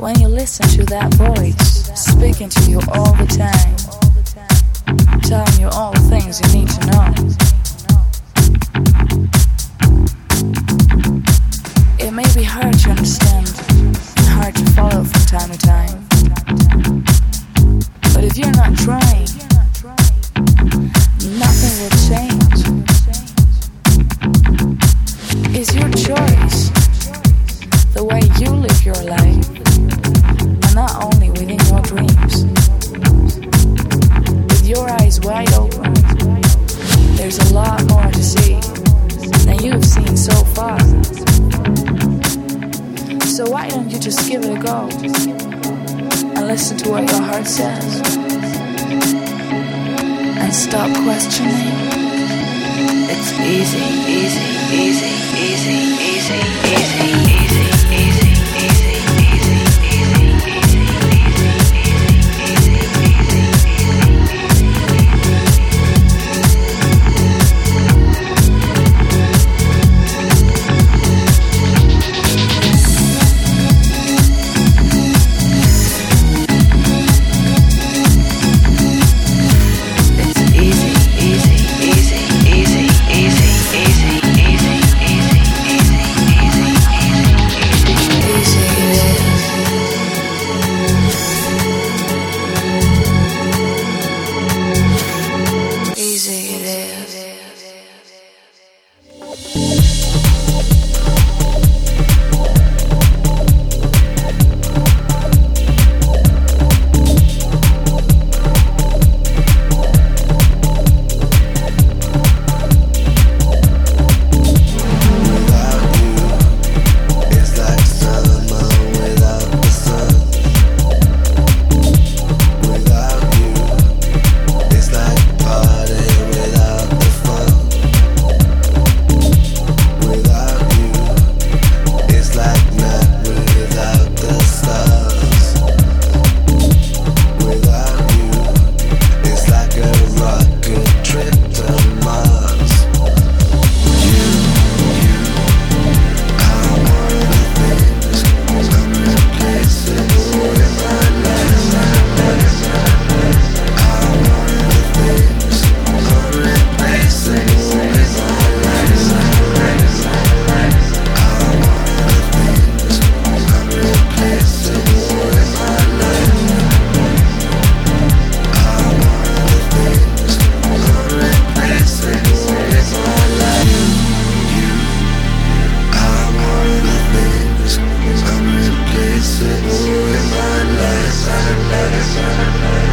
When you listen to that voice speaking to you all the time, telling you all the things you need to know, it may be hard to understand and hard to follow from time to time. But if you're not trying, nothing will change. It's your choice, the way you live your life, and not only within your dreams. With your eyes wide open, there's a lot more to see than you've seen so far. So why don't you just give it a go and listen to what your heart says and stop questioning? It's easy, easy, easy, easy, easy, easy, easy, easy, easy, easy, Let it